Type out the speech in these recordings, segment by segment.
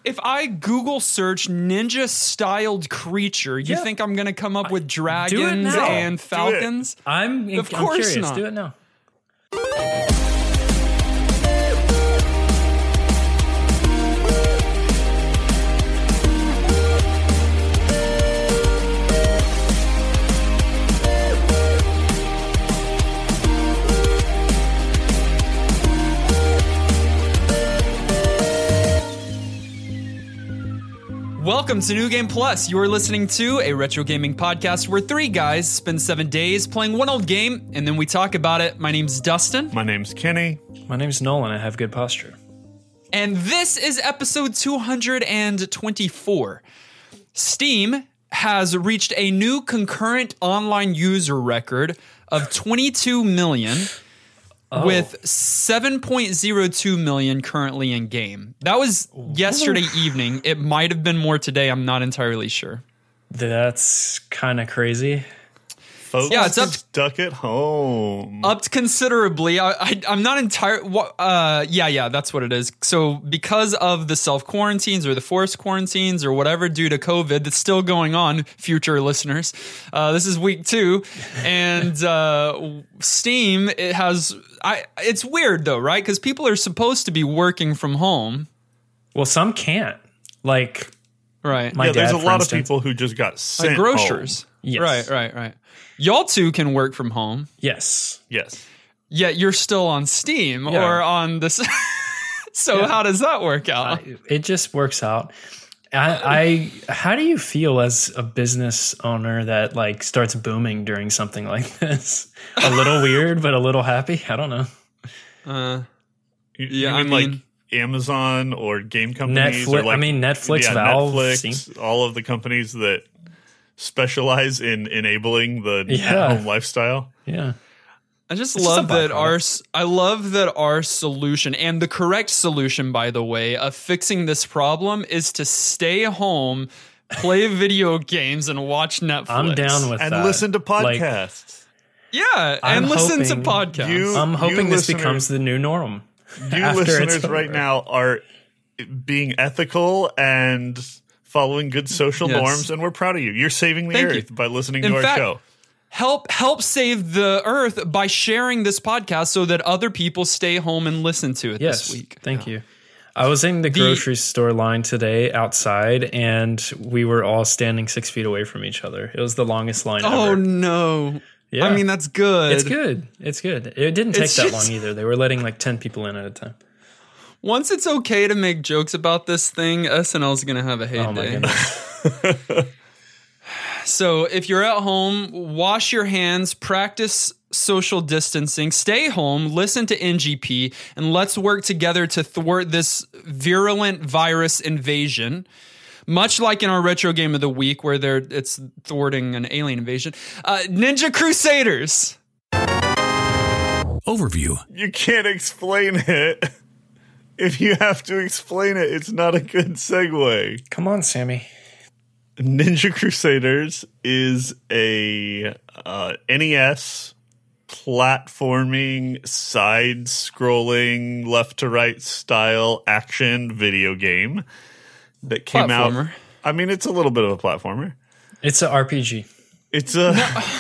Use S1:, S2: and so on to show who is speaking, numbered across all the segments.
S1: if I Google search ninja styled creature, you think I'm gonna come up with dragons and falcons?
S2: I'm curious.
S1: Not.
S2: Do it now.
S1: Welcome to New Game Plus. You are listening to a retro gaming podcast where three guys spend 7 days playing one old game and then we talk about it. My name's Dustin.
S3: My name's Kenny.
S2: My name's Nolan. I have good posture.
S1: And this is episode 224. Steam has reached a new concurrent online user record of 22 million. With 7.02 million currently in game. That was yesterday evening. It might have been more today. I'm not entirely sure.
S2: That's kind of crazy.
S3: Folks,
S1: yeah, it's up
S3: stuck at home.
S1: Upped considerably. I'm not entirely. Yeah, that's what it is. So because of the self quarantines or the forced quarantines or whatever due to COVID that's still going on, future listeners, this is week 2, and Steam it's weird though, right? Because people are supposed to be working from home.
S2: Well, some can't. Like,
S1: right?
S2: My dad,
S3: there's a lot
S2: instance.
S3: of people who just got sent
S1: like grocers.
S3: home.
S2: Yes.
S1: Right. Y'all two can work from home.
S2: Yes.
S1: Yet you're still on Steam or on this. So how does that work out?
S2: It just works out. How do you feel as a business owner that like starts booming during something like this? A little weird, but a little happy. I don't know.
S3: I mean, like Amazon or game companies.
S2: Netflix.
S3: Or like,
S2: Netflix, Valve,
S3: Netflix,
S2: Steam.
S3: all of the companies that specialize in enabling the at-home lifestyle.
S2: Yeah.
S1: I love that our solution, and the correct solution, by the way, of fixing this problem is to stay home, play video games, and watch Netflix.
S2: I'm down with that.
S3: And listen to podcasts.
S1: Listen to podcasts.
S2: I'm hoping this becomes the new norm.
S3: You listeners right now are being ethical and following good social norms, and we're proud of you. You're saving the earth by listening to our show.
S1: Help save the earth by sharing this podcast so that other people stay home and listen to it this week.
S2: Thank you. I was in the grocery store line today outside, and we were all standing 6 feet away from each other. It was the longest line ever.
S1: Oh, no. Yeah. I mean, that's good.
S2: It's good. It didn't take that long either. They were letting like 10 people in at a time.
S1: Once it's okay to make jokes about this thing, SNL's going to have a heyday.
S2: Oh, my goodness.
S1: So if you're at home, wash your hands, practice social distancing, stay home, listen to NGP, and let's work together to thwart this virulent virus invasion. Much like in our retro game of the week where it's thwarting an alien invasion. Ninja Crusaders.
S4: Overview.
S3: You can't explain it. If you have to explain it, it's not a good segue.
S2: Come on, Sammy.
S3: Ninja Crusaders is a NES platforming, side-scrolling, left-to-right style action video game that came out. I mean, it's a little bit of a platformer.
S2: It's an RPG.
S3: It's a...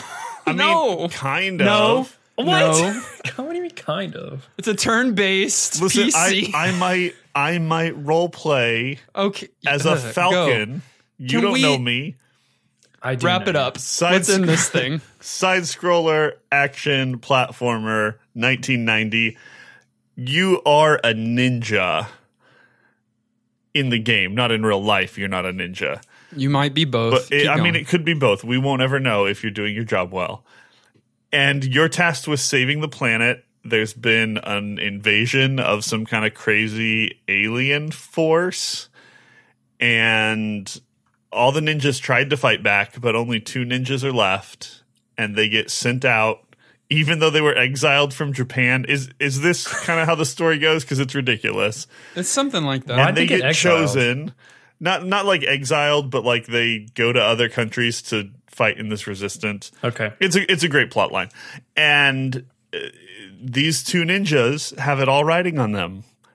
S3: kind of.
S2: What? No. What do you mean, kind of?
S1: It's a turn-based PC.
S3: I might role play as a falcon.
S1: Go.
S3: You don't know me.
S2: I do.
S1: Wrap it up. What's in this thing?
S3: Side-scroller, action, platformer, 1990. You are a ninja in the game, not in real life. You're not a ninja.
S1: You might be both.
S3: But it could be both. We won't ever know if you're doing your job well. And you're tasked with saving the planet. There's been an invasion of some kind of crazy alien force. And all the ninjas tried to fight back, but only 2 ninjas are left. And they get sent out, even though they were exiled from Japan. Is this kind of how the story goes? Because it's ridiculous.
S1: It's something like that.
S3: And they get chosen. Not like exiled, but like they go to other countries to fight in this resistance.
S2: Okay.
S3: It's a great plot line. And these 2 ninjas have it all riding on them.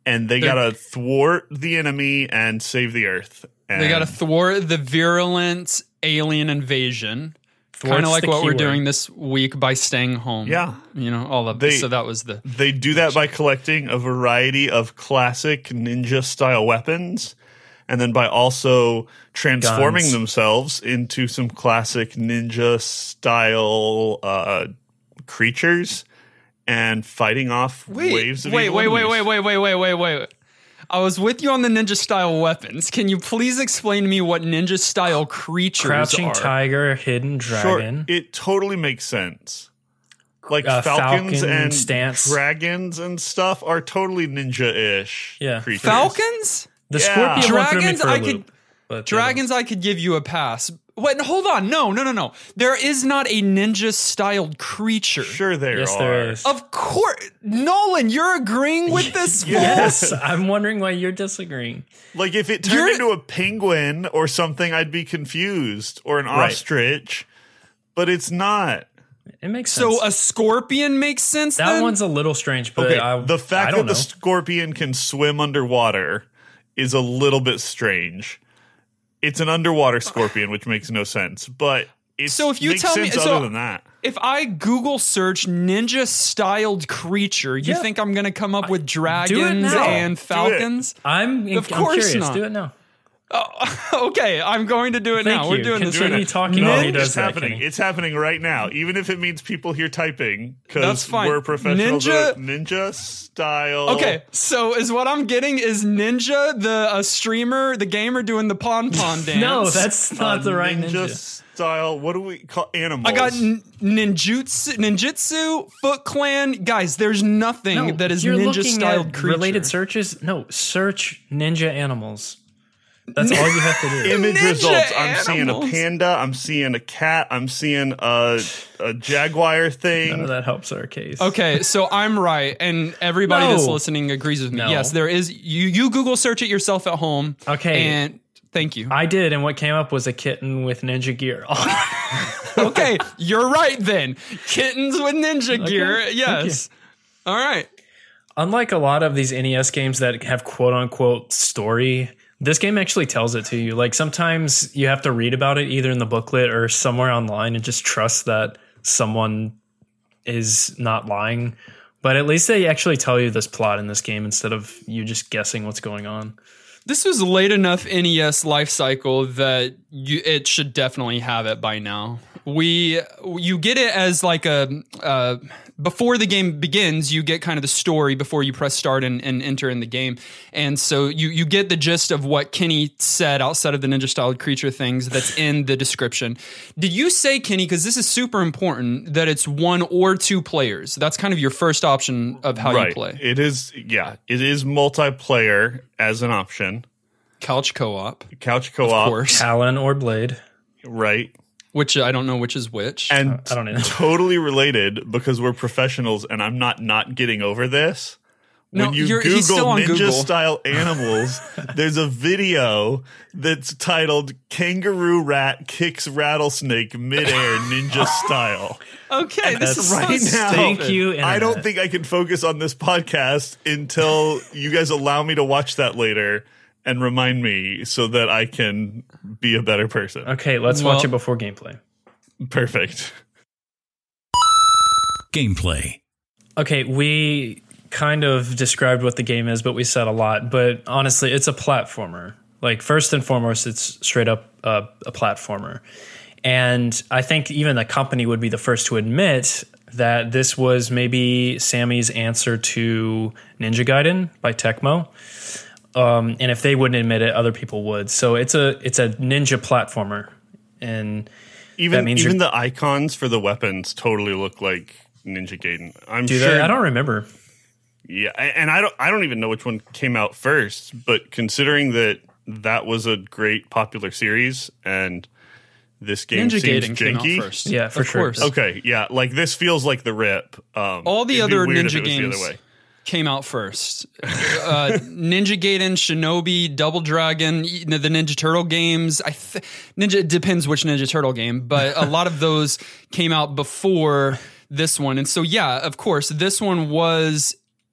S3: and they gotta thwart the enemy and save the Earth. And
S1: They got to thwart the virulent alien invasion. Kind of like what we're doing this week by staying home.
S3: Yeah.
S1: All of this. So that was the...
S3: They do that by collecting a variety of classic ninja-style weapons, and then by also transforming themselves into some classic ninja-style creatures and fighting off waves of evil enemies.
S1: Wait. I was with you on the ninja-style weapons. Can you please explain to me what ninja-style creatures
S2: Crouching
S1: are?
S2: tiger, hidden dragon.
S3: Sure, it totally makes sense. Like
S2: Falcon
S3: and
S2: stance.
S3: dragons and stuff are totally ninja-ish creatures.
S1: Falcons?
S2: The scorpion one threw me
S1: Dragons,
S2: for a
S1: I
S2: loop,
S1: could...
S2: but,
S1: Dragons, I could give you a pass. Wait, hold on. No. There is not a ninja-styled creature.
S3: Sure there
S2: Yes,
S3: are.
S2: there is.
S1: Of course. Nolan, you're agreeing with this?
S2: Yes, I'm wondering why you're disagreeing.
S3: Like, if it turned into a penguin or something, I'd be confused. Or an ostrich. But it's not.
S2: It makes sense.
S1: So a scorpion makes sense
S2: that
S1: then?
S2: one's a little strange, but
S3: Okay, the
S2: I
S3: fact
S2: don't
S3: that the
S2: know.
S3: scorpion can swim underwater is a little bit strange. It's an underwater scorpion, which makes no sense. But it
S1: So if you
S3: makes
S1: tell me-
S3: sense
S1: so-
S3: other than that.
S1: If I Google search ninja-styled creature, you think I'm going to come up with dragons
S2: now.
S1: and falcons?
S2: I'm
S1: course
S2: curious.
S1: not.
S2: Do it now.
S1: Okay, I'm going to do it now.
S2: Thank
S1: We're
S2: you.
S1: doing this right
S2: Continue
S1: now.
S2: talking while he
S3: It's
S2: does that.
S3: happening.
S2: Kenny.
S3: It's happening right now, even if it means people hear typing
S1: That's
S3: because
S1: fine.
S3: we're professionals.
S1: Ninja-
S3: Ninja style.
S1: Okay, so is what I'm getting is Ninja, the streamer, the gamer doing the pon-pon dance.
S2: No, that's not the right ninja.
S3: style. What do we call animals?
S1: I got ninjutsu, Foot Clan. Guys, there's nothing that is
S2: you're looking
S1: ninja-styled
S2: at
S1: creature.
S2: related searches. No, search ninja animals. That's all you have to do.
S3: image
S1: Ninja
S3: results. I'm seeing a
S1: animals.
S3: panda. I'm seeing a cat. I'm seeing a jaguar thing.
S2: None of that helps our case.
S1: Okay, so I'm right, and everybody that's
S2: No.
S1: listening agrees with me.
S2: No.
S1: Yes, there is. You Google search it yourself at home.
S2: Okay.
S1: and thank you.
S2: I did, and what came up was a kitten with ninja gear on.
S1: Okay, you're right then. Kittens with ninja gear.
S2: thank
S1: Yes. All right.
S2: Unlike a lot of these NES games that have quote unquote story, this game actually tells it to you. Like sometimes you have to read about it either in the booklet or somewhere online and just trust that someone is not lying. But at least they actually tell you this plot in this game instead of you just guessing what's going on.
S1: This was late enough NES life cycle that it should definitely have it by now. You get it as like a before the game begins, you get kind of the story before you press start and enter in the game. And so you get the gist of what Kenny said outside of the ninja styled creature things that's in the description. Did you say, Kenny, because this is super important, that it's 1 or 2 players? That's kind of your first option of how you play.
S3: It is, yeah. It is multiplayer as an option.
S1: Couch co-op,
S3: Couch co-op.
S1: of course,
S2: Talon or Blade.
S3: Right.
S1: which I don't know which is which.
S3: And
S2: I don't know.
S3: totally related because we're professionals and I'm not getting over this.
S1: No,
S3: When you
S1: he's still
S3: Google
S1: on
S3: ninja
S1: Google.
S3: style animals, there's a video that's titled Kangaroo Rat Kicks Rattlesnake Midair Ninja Style.
S1: Okay, this is
S3: right
S1: so
S3: now.
S2: Thank you,
S3: I don't
S2: Internet.
S3: think I can focus on this podcast until you guys allow me to watch that later and remind me so that I can be a better person.
S2: Okay, let's watch it before gameplay.
S3: Perfect.
S4: Gameplay.
S2: Okay, we kind of described what the game is, but we said a lot. But honestly, it's a platformer. Like, first and foremost, it's straight up a platformer. And I think even the company would be the first to admit that this was maybe Sammy's answer to Ninja Gaiden by Tecmo. And if they wouldn't admit it, other people would. So it's a ninja platformer. And
S3: Even
S2: means
S3: even
S2: you're-
S3: the icons for the weapons totally look like Ninja Gaiden. I'm
S2: do
S3: sure.
S2: that? I don't remember.
S3: Yeah, and I don't even know which one came out first. But considering that was a great popular series, and this game
S1: Ninja
S3: seems
S1: Gaiden came
S3: janky.
S1: out first.
S2: Yeah, for
S1: of
S2: sure.
S1: course.
S3: Okay, yeah, like this feels like the rip.
S1: All the
S3: it'd be
S1: other
S3: weird if
S1: Ninja
S3: it was the
S1: games
S3: other way.
S1: came out first. Ninja Gaiden, Shinobi, Double Dragon, the Ninja Turtle games. Ninja, it depends which Ninja Turtle game, but a lot of those came out before this one. And so, yeah, of course, this one was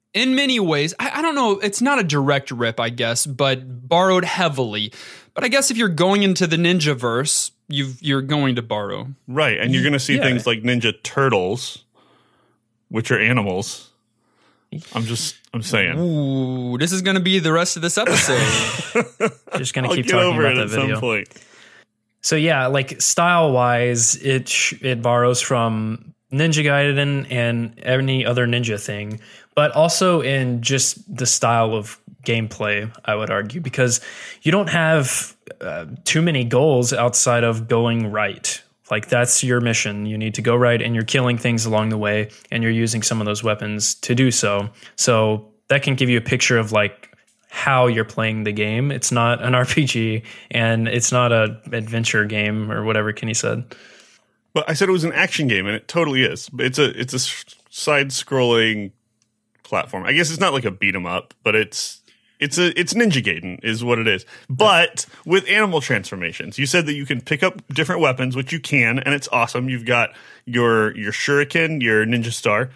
S1: in many ways, I don't know, it's not a direct rip, I guess, but borrowed heavily. But I guess if you're going into the Ninjaverse, you're going to borrow.
S3: Right, and you're going to see things like Ninja Turtles, which are animals. I'm saying.
S1: Ooh, this is going to be the rest of this episode.
S2: Just going to keep talking about that video.
S3: Some point.
S2: So yeah, like style-wise, it borrows from Ninja Gaiden and any other ninja thing, but also in just the style of gameplay, I would argue, because you don't have too many goals outside of going right. Like that's your mission. You need to go right, and you're killing things along the way, and you're using some of those weapons to do so. So that can give you a picture of like how you're playing the game. It's not an RPG, and it's not an adventure game or whatever Kenny said.
S3: But I said it was an action game, and it totally is. It's a side-scrolling platform. I guess it's not like a beat 'em up, but it's Ninja Gaiden is what it is. But with animal transformations, you said that you can pick up different weapons, which you can, and it's awesome. You've got your shuriken, your ninja star,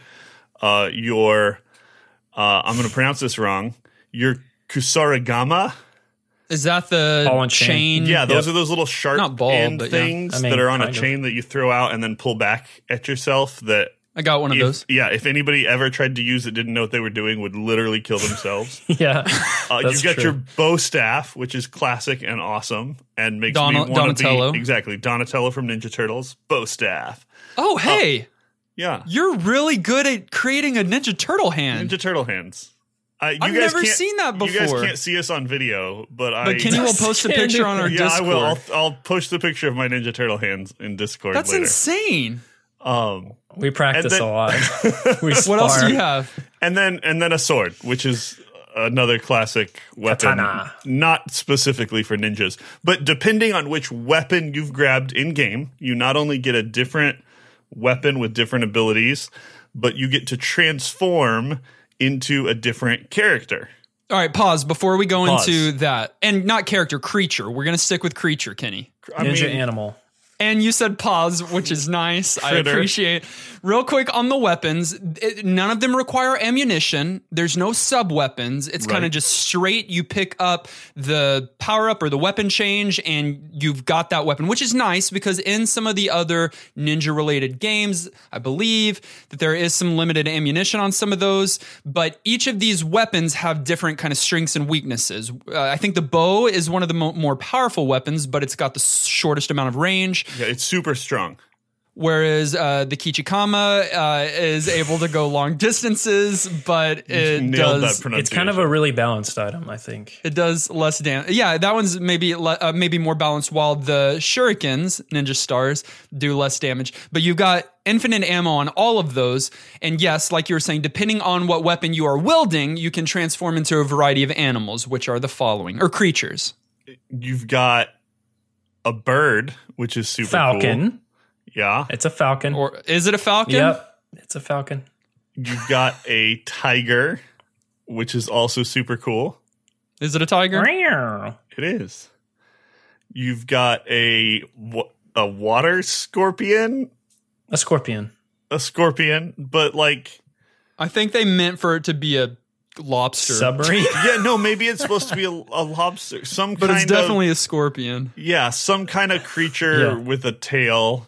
S3: I'm going to pronounce this wrong, your kusarigama.
S1: Is that the
S2: Ball and
S1: chain?
S3: Yeah, those are those little sharp
S1: Not ball,
S3: end
S1: but yeah.
S3: things
S2: I mean,
S3: that are on a
S2: kind of.
S3: chain that you throw out and then pull back at yourself. That
S1: I got one of those.
S3: if anybody ever tried to use it, didn't know what they were doing, would literally kill themselves.
S2: Yeah,
S3: You've got your bow staff, which is classic and awesome, and makes me want to
S1: Donatello.
S3: be exactly Donatello from Ninja Turtles. Bow staff.
S1: Oh, hey,
S3: Yeah,
S1: you're really good at creating a Ninja Turtle hand.
S3: Ninja Turtle hands.
S1: I've never seen that before.
S3: You guys can't see us on video, but
S1: Kenny will post a picture on our
S3: yeah,
S1: Discord.
S3: I will. I'll post a picture of my Ninja Turtle hands in Discord.
S1: That's
S3: later.
S1: insane.
S2: we practice a lot.
S1: What else do you have?
S3: And then a sword, which is another classic weapon,
S2: Katana.
S3: not specifically for ninjas, but depending on which weapon you've grabbed in game, you not only get a different weapon with different abilities, but you get to transform into a different character.
S1: All right, pause before we go
S3: Pause.
S1: into that. And not character, creature. We're going to stick with creature, Kenny.
S2: Ninja animal.
S1: And you said pause, which is nice. I
S3: Critter.
S1: appreciate. Real quick on the weapons, none of them require ammunition. There's no sub weapons. It's kind of just straight. You pick up the power up or the weapon change, and you've got that weapon, which is nice because in some of the other ninja related games, I believe that there is some limited ammunition on some of those. But each of these weapons have different kind of strengths and weaknesses. I think the bow is one of the more powerful weapons, but it's got the shortest amount of range.
S3: Yeah, it's super strong.
S1: Whereas the Kichikama is able to go long distances, but it
S3: Nailed
S1: does
S3: that pronunciation.
S2: It's kind of a really balanced item, I think.
S1: it does less damage. Yeah, that one's maybe more balanced. While the shurikens, ninja stars, do less damage. But you've got infinite ammo on all of those. And yes, like you were saying, depending on what weapon you are wielding, you can transform into a variety of animals, which are the following, or creatures.
S3: You've got a bird, which is super
S2: Falcon.
S3: cool. Yeah.
S2: It's a falcon.
S1: Or is it a falcon?
S2: Yep, it's a falcon.
S3: You've got a tiger, which is also super cool.
S1: Is it a tiger?
S3: It is. You've got a water scorpion.
S2: A scorpion.
S3: A scorpion, but like...
S1: I think they meant for it to be a lobster.
S2: Submarine.
S3: Yeah, no, maybe it's supposed to be a lobster.
S1: But it's definitely a scorpion.
S3: Yeah, some kind of creature with a tail.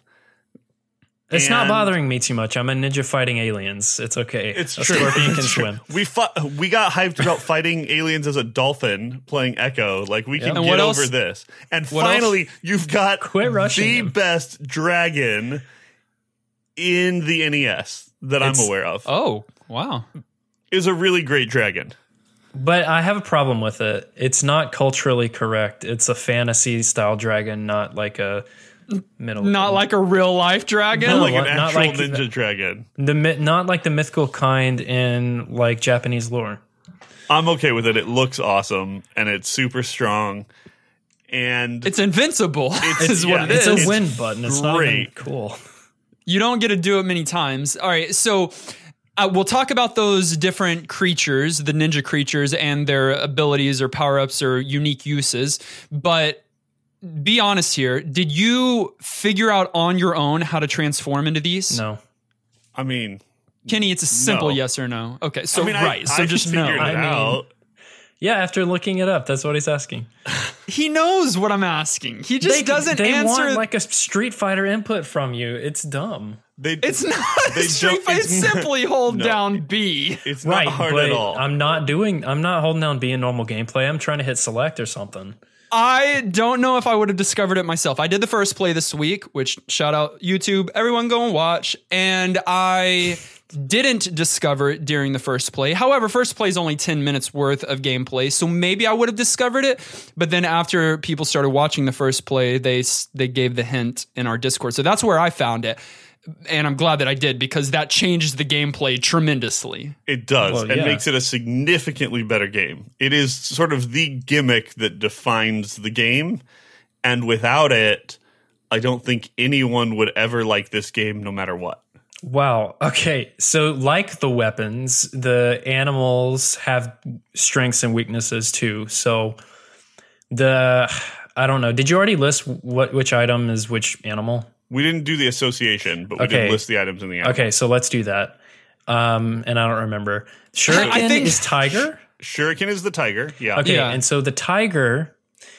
S2: It's not
S3: And-
S2: bothering me too much. I'm a ninja fighting aliens. It's okay.
S3: It's
S2: a
S3: true.
S2: scorpion
S3: It's
S2: can
S3: true.
S2: swim.
S3: We got hyped about fighting aliens as a dolphin playing Echo. Like, we can
S1: And
S3: get
S1: what
S3: over
S1: else?
S3: this. And
S1: What
S3: finally, you've got
S2: Quit rushing
S3: the
S2: him.
S3: best dragon in the NES that I'm aware of.
S1: Oh, wow.
S3: Is a really great dragon.
S2: But I have a problem with it. It's not culturally correct. It's a fantasy style dragon, not like a middle.
S1: Not like a real life dragon?
S3: Not like an
S2: not
S3: actual
S2: like
S3: ninja dragon.
S2: not like the mythical kind in like Japanese lore.
S3: I'm okay with it. It looks awesome and it's super strong. And
S1: It's invincible, is what it
S2: It's
S1: is.
S2: a win button. It's not even
S3: great.
S2: cool.
S1: You don't get to do it many times. All right, so we'll talk about those different creatures, the ninja creatures, and their abilities or power-ups or unique uses. But be honest here. Did you figure out on your own how to transform into these?
S2: No.
S3: I mean,
S1: Kenny, it's a simple
S3: No.
S1: yes or no. Okay, so
S3: I mean,
S1: right, so
S3: I
S1: just
S3: figured
S1: no.
S3: it
S2: I mean-
S3: out.
S2: Yeah, after looking it up, that's what he's asking.
S1: He knows what I'm asking. He just doesn't
S2: they
S1: answer.
S2: want like a Street Fighter input from you. It's dumb.
S1: It's not
S3: They
S1: Street Fighter. It's
S3: don't-
S1: simply hold
S3: No.
S1: down B.
S3: It's not hard
S2: but
S3: at all.
S2: I'm not holding down B in normal gameplay. I'm trying to hit select or something.
S1: I don't know if I would have discovered it myself. I did the first play this week, which shout out YouTube, everyone go and watch. And I didn't discover it during the first play. However, first play is only 10 minutes worth of gameplay, so maybe I would have discovered it. But then after people started watching the first play, they gave the hint in our Discord. So that's where I found it. And I'm glad that I did, because that changes the gameplay tremendously.
S3: It does,
S2: Well,
S3: and
S2: yeah.
S3: makes it a significantly better game. It is sort of the gimmick that defines the game, and without it, I don't think anyone would ever like this game no matter what.
S2: Wow. Okay. So, like the weapons, the animals have strengths and weaknesses too. So, I don't know. Did you already list which item is which animal?
S3: We didn't do the association, but we
S2: Okay.
S3: did list the items in the app.
S2: Okay, so let's do that. And I don't remember. Shuriken
S1: I think-
S2: is tiger.
S3: Shuriken is the tiger. Yeah.
S2: Okay,
S1: Yeah.
S2: and so the tiger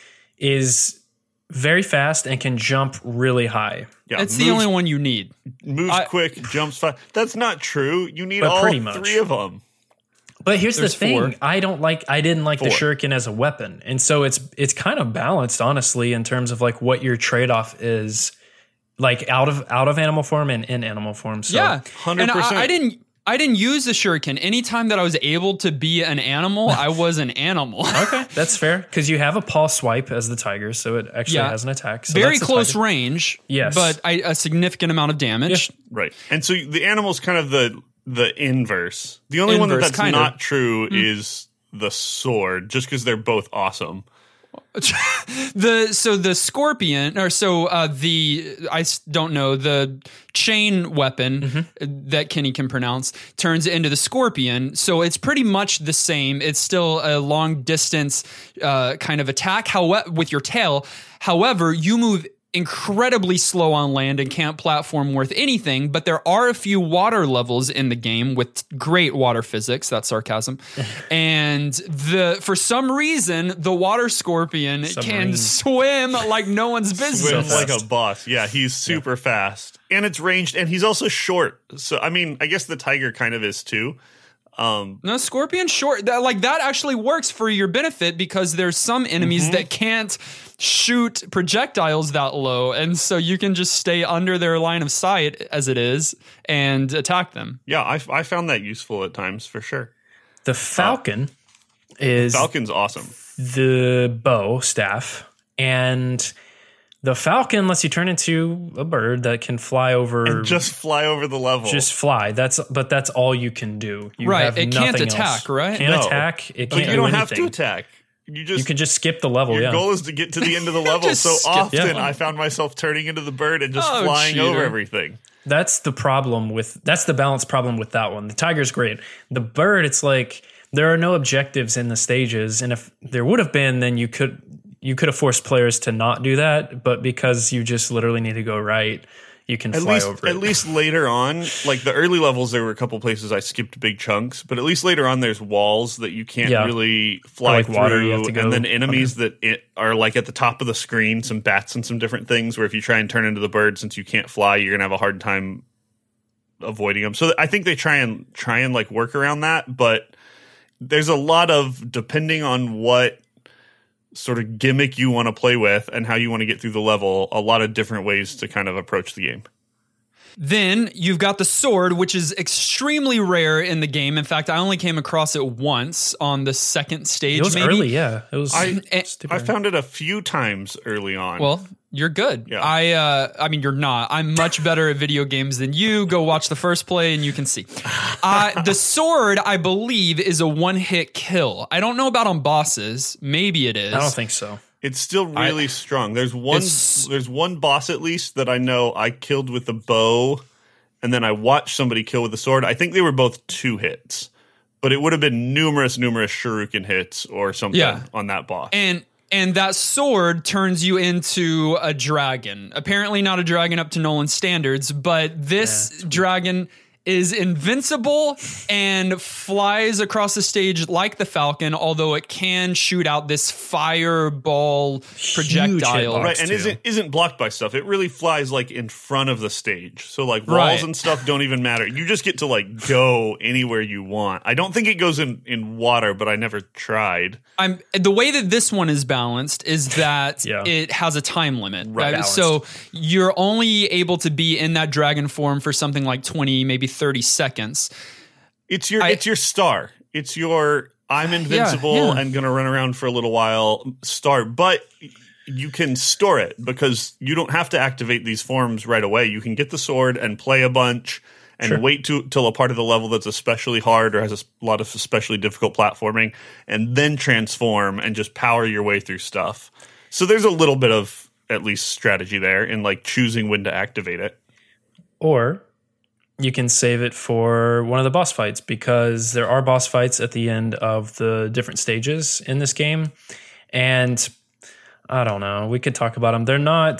S2: is very fast and can jump really high.
S3: Yeah.
S1: It's the only one you need.
S3: Moves quick, jumps fast. That's not true. You need
S2: But
S3: all
S2: pretty much.
S3: three of them.
S2: But here's
S1: There's
S2: the thing:
S1: four.
S2: I didn't like the
S3: Four.
S2: shuriken as a weapon, and so it's kind of balanced, honestly, in terms of like what your trade off is, like out of animal form and in animal form. So
S1: Yeah,
S3: 100%.
S1: And I didn't use the shuriken. Anytime that I was able to be an animal, I was an animal.
S2: okay, that's fair because you have a paw swipe as the tiger, so it actually
S1: Yeah.
S2: has an attack. So
S1: Very
S2: that's the
S1: close
S2: tiger.
S1: range.
S2: Yes.
S1: but a significant amount of damage.
S3: Right. And so the animal's kind of the inverse. The only one
S1: Inverse,
S3: that's
S1: kind
S3: not
S1: of.
S3: true is the sword, just because they're both awesome.
S1: The scorpion, or don't know, the chain weapon that Kenny can pronounce turns into the scorpion. So it's pretty much the same. It's still a long distance kind of attack. However, with your tail. However, you move incredibly slow on land and can't platform worth anything, but there are a few water levels in the game with great water physics. That's sarcasm. And for some reason, the water scorpion can swim like no one's business.
S3: Swims like
S2: fast.
S3: a boss. Yeah, he's super fast. And it's ranged, and he's also short. So, I mean, I guess the tiger kind of is too.
S1: No, scorpion short. That actually works for your benefit, because there's some enemies that can't shoot projectiles that low, and so you can just stay under their line of sight as it is and attack them.
S3: Yeah, I found that useful at times for sure.
S2: The falcon is
S3: Falcon's awesome.
S2: the bow staff, and the falcon lets you turn into a bird that can fly over.
S3: Just fly over the level.
S2: Just fly. That's all you can do. You
S1: Right,
S2: have
S1: it can't
S2: nothing
S1: attack,
S2: else.
S1: right?
S2: Can't
S3: No.
S2: attack. It
S3: But
S2: can't
S3: you
S2: do
S3: don't
S2: anything.
S3: have to attack. You
S2: can just skip the level.
S3: Your
S2: Yeah.
S3: goal is to get to the end of the level.
S1: Just
S3: So
S1: skip
S3: often
S2: the level.
S3: I found myself turning into the bird and just
S1: Oh,
S3: flying over
S1: cheater.
S3: everything.
S2: That's the balance problem with that one. The tiger's great. The bird, it's like there are no objectives in the stages, and if there would have been, then you could have forced players to not do that. But because you just literally need to go right, you can fly over it.
S3: At least later on, like the early levels, there were a couple places I skipped big chunks, but at least later on, there's walls that you can't
S2: Yeah.
S3: really fly
S2: Or like
S3: through,
S2: water you have to go
S3: and then enemies that are like at the top of the screen, some bats and some different things. Where if you try and turn into the bird, since you can't fly, you're gonna have a hard time avoiding them. So I think they try and like work around that, but there's a lot of, depending on what sort of gimmick you want to play with and how you want to get through the level, a lot of different ways to kind of approach the game.
S1: Then you've got the sword, which is extremely rare in the game. In fact, I only came across it once on the second stage.
S2: It was
S1: maybe.
S2: early, yeah. It was.
S3: I found it a few times early on.
S1: Well, you're good.
S3: Yeah.
S1: I mean, you're not. I'm much better at video games than you. Go watch the first play and you can see. The sword, I believe, is a one-hit kill. I don't know about on bosses. Maybe it is.
S2: I don't think so.
S3: it's still really strong. There's one boss at least that I know I killed with the bow, and then I watched somebody kill with the sword. I think they were both 2 hits, but it would have been numerous shuriken hits or something on that boss.
S1: And that sword turns you into a dragon. Apparently not a dragon up to Nolan standards, but this dragon is invincible and flies across the stage like the Falcon, although it can shoot out this fireball projectile.
S2: hitbox.
S3: Right, and
S2: too.
S3: isn't blocked by stuff. It really flies like in front of the stage. So like walls
S1: Right.
S3: and stuff don't even matter. You just get to like go anywhere you want. I don't think it goes in water, but I never tried.
S1: The way that this one is balanced is that
S2: Yeah.
S1: it has a time limit.
S3: Right.
S2: Balanced.
S1: So you're only able to be in that dragon form for something like 20, maybe 30 seconds.
S3: It's your star. It's your I'm invincible
S1: yeah.
S3: and gonna run around for a little while star. But you can store it because you don't have to activate these forms right away. You can get the sword and play a bunch and
S2: Sure.
S3: wait till a part of the level that's especially hard or has a lot of especially difficult platforming, and then transform and just power your way through stuff. So there's a little bit of at least strategy there in like choosing when to activate it.
S2: Or you can save it for one of the boss fights, because there are boss fights at the end of the different stages in this game. And I don't know, we could talk about them.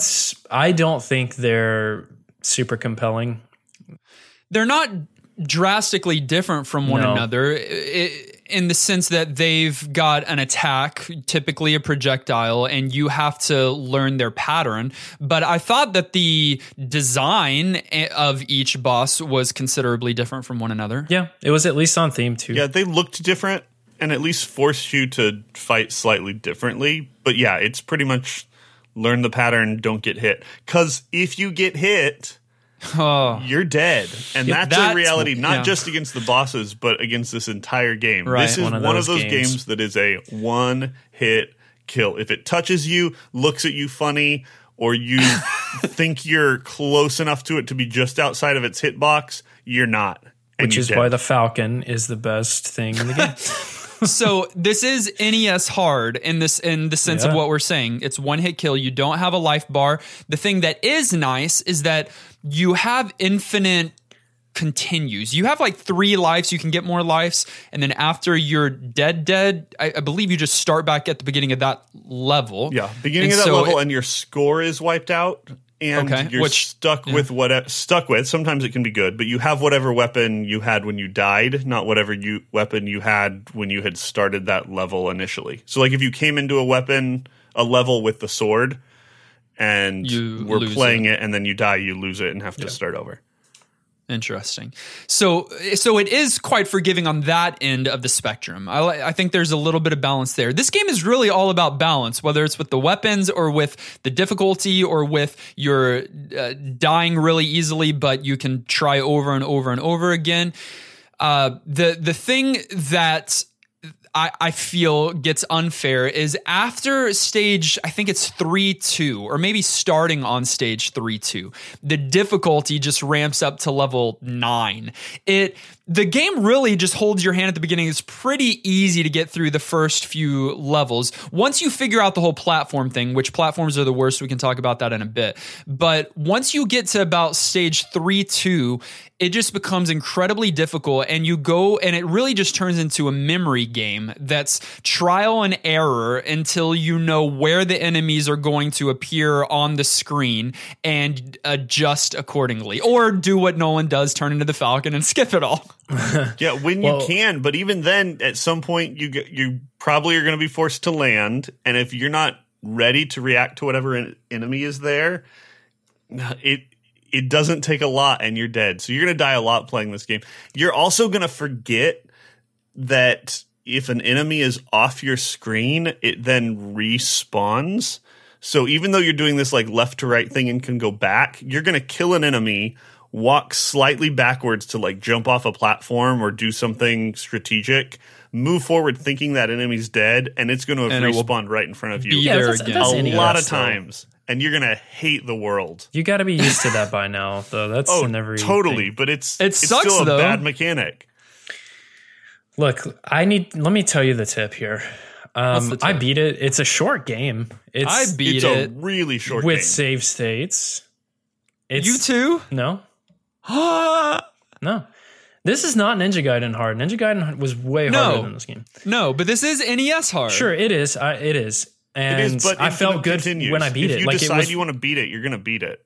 S2: I don't think they're super compelling.
S1: They're not drastically different from one
S2: No.
S1: another in the sense that they've got an attack, typically a projectile, and you have to learn their pattern. But I thought that the design of each boss was considerably different from one another.
S2: Yeah, it was at least on theme too.
S3: Yeah, they looked different and at least forced you to fight slightly differently. But yeah, it's pretty much learn the pattern, don't get hit. Because if you get hit,
S1: Oh,
S3: you're dead. And
S1: Yeah,
S3: that's
S1: that's-
S3: a reality, not
S1: yeah.
S3: just against the bosses, but against this entire game.
S1: Right.
S3: This is
S2: One of
S3: one of
S2: those
S3: those
S2: games.
S3: games that is a one-hit kill. If it touches you, looks at you funny, or you think you're close enough to it to be just outside of its hitbox, you're not. And
S2: Which
S3: you're
S2: is
S3: dead.
S2: why the Falcon is the best thing in the game.
S1: so this is NES hard in the sense of
S2: Yeah.
S1: what we're saying. It's one hit kill. You don't have a life bar. The thing that is nice is that you have infinite continues. You have like 3 lives. You can get more lives, and then after you're dead, I believe you just start back at the beginning of that level.
S3: Yeah, beginning
S1: And
S3: of that
S1: so
S3: level, and your score is wiped out, and
S1: Okay,
S3: you're stuck with what Sometimes it can be good, but you have whatever weapon you had when you died, not whatever weapon you had when you had started that level initially. So, like if you came into a level with the sword, and
S1: You
S3: were
S1: lose
S3: playing it, and then you die, you lose it and have to start over.
S1: Interesting. So it is quite forgiving on that end of the spectrum. I think there's a little bit of balance there. This game is really all about balance, whether it's with the weapons or with the difficulty or with your dying really easily, but you can try over and over and over again. The thing that I feel gets unfair is after stage, I think it's 3-2, or maybe starting on stage 3-2, the difficulty just ramps up to level 9. The game really just holds your hand at the beginning. It's pretty easy to get through the first few levels. Once you figure out the whole platform thing, which platforms are the worst, we can talk about that in a bit. But once you get to about stage 3-2, it just becomes incredibly difficult, and you go, and it really just turns into a memory game that's trial and error until you know where the enemies are going to appear on the screen and adjust accordingly. Or do what Nolan does, turn into the Falcon and skip it all.
S3: Yeah, when you can, but even then, at some point, you probably are going to be forced to land, and if you're not ready to react to whatever enemy is there, it doesn't take a lot, and you're dead. So you're going to die a lot playing this game. You're also going to forget that if an enemy is off your screen, it then respawns. So even though you're doing this like left to right thing and can go back, you're going to kill an enemy, walk slightly backwards to like jump off a platform or do something strategic, move forward thinking that enemy's dead, and it's going to have
S1: And it will
S3: respawned right in front of you
S1: be there
S2: that's-
S1: again.
S2: that's
S3: a
S2: NES,
S3: lot of
S2: though.
S3: times. And you're going to hate the world.
S2: You got to be used to that by now, though. That's in every
S3: totally,
S2: thing.
S3: but it
S1: sucks,
S3: still a
S1: though.
S3: bad mechanic.
S2: Look, let me tell you the tip here.
S1: What's the tip?
S2: I beat it. It's a short game.
S1: I beat
S3: It's
S1: it.
S3: a really short
S2: with
S3: game.
S2: save states. It's,
S1: You too?
S2: No. No. This is not Ninja Gaiden hard. Ninja Gaiden was way
S1: No.
S2: harder than this game.
S1: No, but this is NES hard.
S2: Sure, it is. It is. And
S3: It is, but
S2: I felt
S3: infinite
S2: good
S3: continues.
S2: when I beat
S3: if
S2: it.
S3: you
S2: Like
S3: decide
S2: it was,
S3: you want to beat it, you're going to beat it.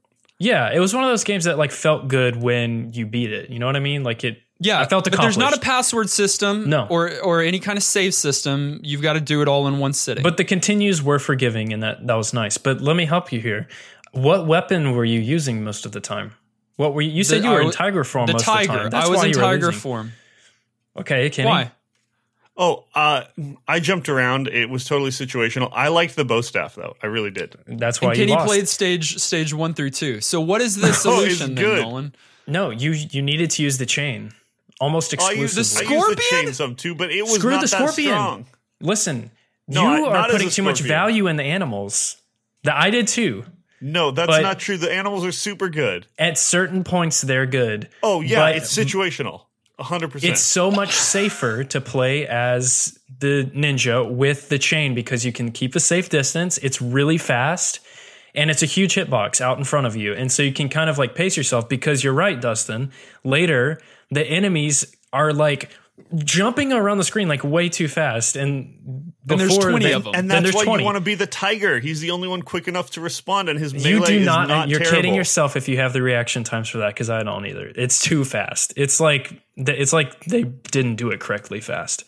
S2: Yeah, it was one of those games that like felt good when you beat it. You know what I mean? Like it.
S1: Yeah,
S2: I felt
S1: but
S2: accomplished.
S1: there's not a password system,
S2: No.
S1: or any kind of save system. You've got to do it all in one sitting.
S2: But the continues were forgiving, and that was nice. But let me help you here. What weapon were you using most of the time? What were you? You said you were in tiger form most of the time. That's
S1: I was
S2: why
S1: in
S2: you were
S1: tiger
S2: losing.
S1: form.
S2: Okay, Kenny.
S1: Why?
S3: Oh, I jumped around. It was totally situational. I liked the bow staff, though. I really did.
S2: That's why
S1: And
S2: you
S1: Kenny
S2: lost.
S1: played stage 1 through 2. So what is the solution then,
S3: good.
S1: Nolan?
S2: No, you needed to use the chain almost
S3: I used
S2: exclusively.
S3: the
S1: Scorpion?
S3: chain some too, but it was
S2: Screw
S3: not
S2: the
S3: that
S2: scorpion.
S3: strong.
S2: Listen,
S3: No,
S2: you are
S3: not as
S2: putting
S3: a
S2: too much
S3: scorpion.
S2: value in the animals. That I did too.
S3: No, that's
S2: But-
S3: not true. The animals are super good.
S2: At certain points, they're good.
S3: Oh yeah,
S2: But
S3: it's situational. 100%.
S2: it's so much safer to play as the ninja with the chain because you can keep a safe distance. It's really fast. And it's a huge hitbox out in front of you. And so you can kind of like pace yourself because you're right, Dustin. Later, the enemies are like jumping around the screen like way too fast. And
S1: there's
S2: before
S1: 20
S2: they-
S1: of them.
S3: and
S2: then
S3: that's
S2: there's
S3: why
S2: 20.
S3: you want to be the tiger. He's the only one quick enough to respond, and his melee
S2: You do
S3: is
S2: not, you're
S3: terrible.
S2: kidding yourself if you have the reaction times for that because I don't either. It's too fast. It's like they didn't do it correctly fast.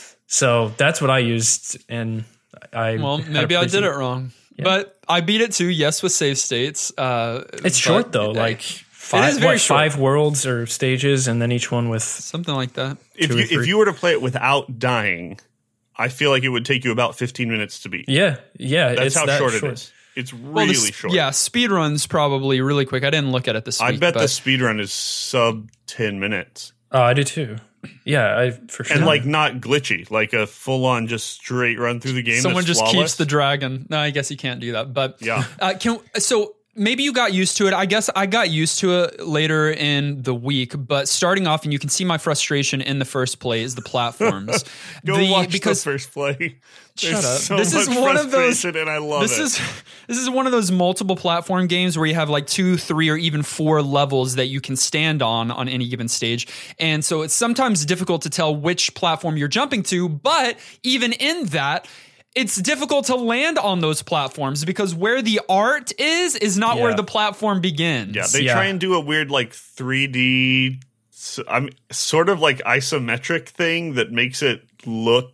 S2: So that's what I used, and
S1: Well,
S2: had a
S1: maybe I
S2: pretty-
S1: did it wrong. But I beat it too, yes, with save states.
S2: It's short though, like
S1: very short.
S2: 5 worlds or stages, and then each one with
S1: Something like that.
S3: If
S2: 2 or
S3: you
S2: 3.
S3: if you were to play it without dying, I feel like it would take you about 15 minutes to beat.
S2: yeah.
S3: That's
S2: it's
S3: how
S2: that
S3: short it is. It's
S1: Well,
S3: really short.
S1: Yeah, speedrun's probably really quick. I didn't look at it this week.
S3: I bet
S1: but
S3: the speedrun is sub 10 minutes.
S2: Oh, I do too. Yeah, I for sure.
S3: And like not glitchy, like a full on just straight run through the game.
S1: someone
S3: that's
S1: just
S3: flawless.
S1: keeps the dragon. No, I guess you can't do that. But
S3: Yeah.
S1: So maybe you got used to it. I guess I got used to it later in the week. But starting off, and you can see my frustration in the first play is the platforms.
S3: Go watch the first play.
S1: Shut
S3: There's
S1: up.
S3: So
S1: This is
S3: much
S1: one of those-
S3: frustration, and I love it.
S1: This is one of those multiple platform games where you have like 2, 3, or even 4 levels that you can stand on any given stage. And so it's sometimes difficult to tell which platform you're jumping to, but even in that, it's difficult to land on those platforms because where the art is not where
S2: Yeah.
S1: the platform begins.
S3: Yeah, they
S2: Yeah.
S3: try and do a weird like 3D, sort of like isometric thing that makes it look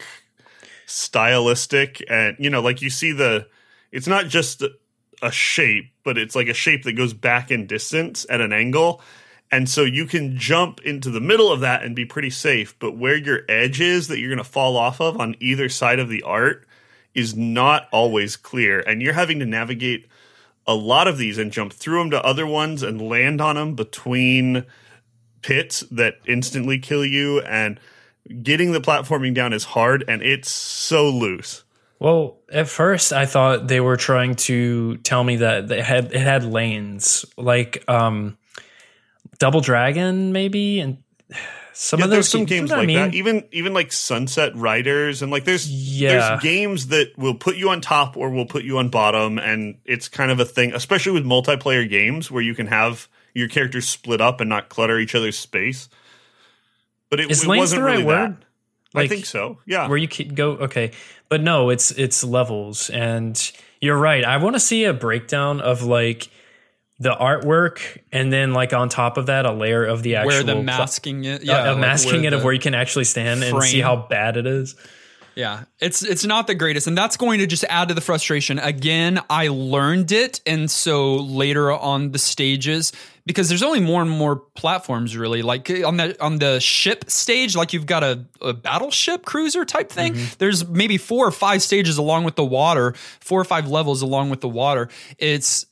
S3: stylistic, and like you see it's not just a shape, but it's like a shape that goes back in distance at an angle, and so you can jump into the middle of that and be pretty safe, but where your edge is that you're going to fall off of on either side of the art is not always clear, and you're having to navigate a lot of these and jump through them to other ones and land on them between pits that instantly kill you, and getting the platforming down is hard, and it's so loose.
S2: Well, at first I thought they were trying to tell me that it had lanes, like Double Dragon maybe, and some of those
S3: there's some games
S2: you know
S3: like
S2: what I mean?
S3: that. Even like Sunset Riders, and like there's
S2: Yeah.
S3: games that will put you on top or will put you on bottom, and it's kind of a thing, especially with multiplayer games where you can have your characters split up and not clutter each other's space. But it
S2: Is
S3: it
S2: lanes
S3: wasn't
S2: the right
S3: really
S2: word?
S3: that. I think so. Yeah.
S2: Where you can go, okay, but no, it's levels, and you're right. I want to see a breakdown of like the artwork, and then like on top of that, a layer of the actual
S1: Where the masking it. Yeah. like
S2: masking
S1: where
S2: it of
S1: the-
S2: where you can actually stand and see
S1: frame.
S2: how bad it is.
S1: Yeah, it's not the greatest, and that's going to just add to the frustration. Again, I learned it, and so later on the stages, because there's only more and more platforms, really. Like on the ship stage, like you've got a battleship cruiser type thing. There's maybe 4 or 5 stages along with the water, 4 or 5 levels along with the water. It's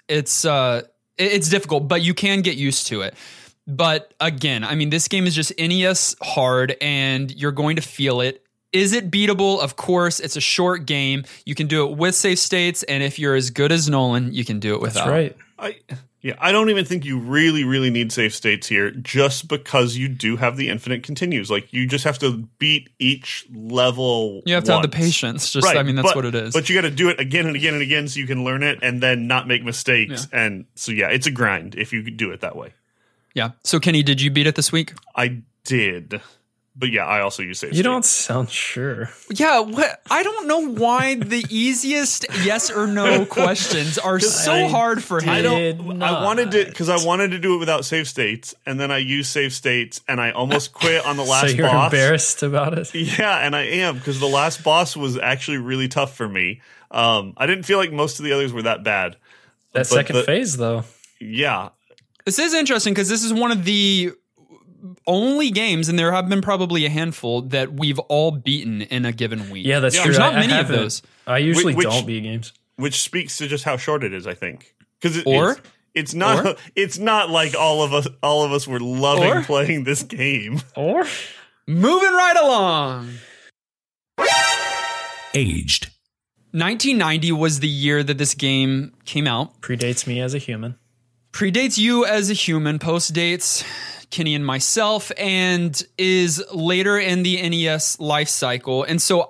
S1: difficult, but you can get used to it. But again, I mean, this game is just NES hard, and you're going to feel it. Is it beatable? Of course. It's a short game. You can do it with save states, and if you're as good as Nolan, you can do it without.
S2: That's right.
S3: I don't even think you really, really need save states here, just because you do have the infinite continues. Like, you just have to beat each level.
S1: You have to have the
S3: once.
S1: patience. Just,
S3: Right,
S1: I mean, that's
S3: but-
S1: what it is.
S3: But you got to do it again and again and again so you can learn it and then not make mistakes. And so, yeah, it's a grind if you do it that way.
S1: Yeah. So, Kenny, did you beat it this week?
S3: I did. But yeah, I also use save
S2: You
S3: state.
S2: don't sound sure.
S1: Yeah, what? I don't know why the easiest yes or no questions are so hard for him.
S3: I wanted to because I wanted to do it without save states, and then I used save states, and I almost quit on the last
S2: So you're
S3: boss.
S2: embarrassed about it?
S3: Yeah, and I am because the last boss was actually really tough for me. I didn't feel like most of the others were that bad.
S2: That
S3: But
S2: second phase, though.
S3: Yeah,
S1: This is interesting because this is one of the only games, and there have been probably a handful, that we've all beaten in a given week.
S2: Yeah, that's
S3: Yeah.
S2: true.
S1: There's not
S2: I
S1: many of
S2: haven't.
S1: those.
S2: I usually
S3: Which-
S2: don't beat games.
S3: which speaks to just how short it is. I think because
S1: Or-
S3: it's not
S1: or-
S3: it's not like all of us were loving
S1: Or-
S3: playing this game.
S2: Or
S1: Moving right along.
S4: Aged.
S1: 1990 was the year that this game came out.
S2: predates me as a human.
S1: Predates you as a human, postdates Kenny and myself, and is later in the NES life cycle. And so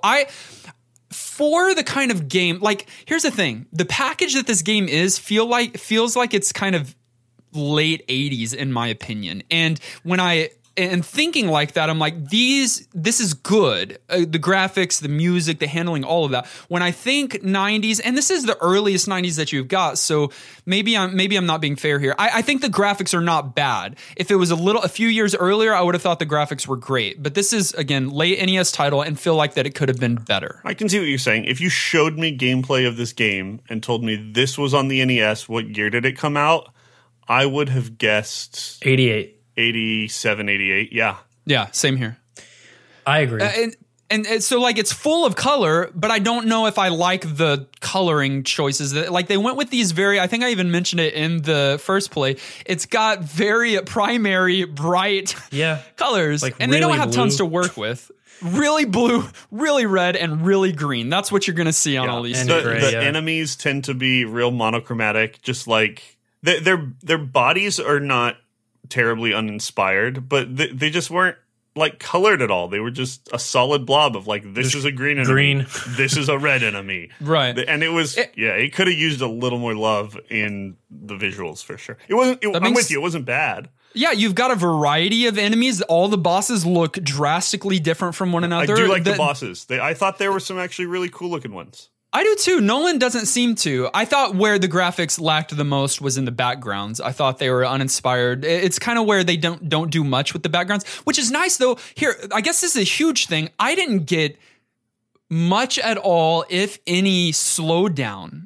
S1: for the kind of game, like, here's the thing. The package that this game is feels like it's kind of late 80s in my opinion. And when and thinking like that, I'm like, this is good. The graphics, the music, the handling, all of that. When I think 90s, and this is the earliest 90s that you've got, so maybe I'm not being fair here. I think the graphics are not bad. If it was a few years earlier, I would have thought the graphics were great. But this is, again, late NES title, and feel like that it could have been better.
S3: I can see what you're saying. If you showed me gameplay of this game and told me this was on the NES, what year did it come out? I would have guessed
S2: 88.
S3: 87, 88. Yeah.
S1: Yeah, same here.
S2: I agree.
S1: And so, like, it's full of color, but I don't know if I like the coloring choices. Like, they went with these I think I even mentioned it in the first play. It's got very primary, bright colors,
S2: Like
S1: and they don't
S2: really
S1: have tons to
S2: blue.
S1: work with. Really blue, really red, and really green. That's what you're going to see on all these.
S2: And
S3: The,
S2: gray,
S3: the
S2: yeah.
S3: enemies tend to be real monochromatic, just like their bodies are not terribly uninspired, but they just weren't like colored at all. They were just a solid blob of like, this is a green enemy.
S2: Green.
S3: This is a red enemy.
S1: Right.
S3: And it could have used a little more love in the visuals for sure. I'm with you. It wasn't bad.
S1: Yeah, you've got a variety of enemies. All the bosses look drastically different from one another.
S3: I do like the bosses. I thought there were some actually really cool looking ones.
S1: I do too. Nolan doesn't seem to. I thought where the graphics lacked the most was in the backgrounds. I thought they were uninspired. It's kind of where they don't do much with the backgrounds, which is nice though. Here, I guess this is a huge thing. I didn't get much at all, if any, slowdown,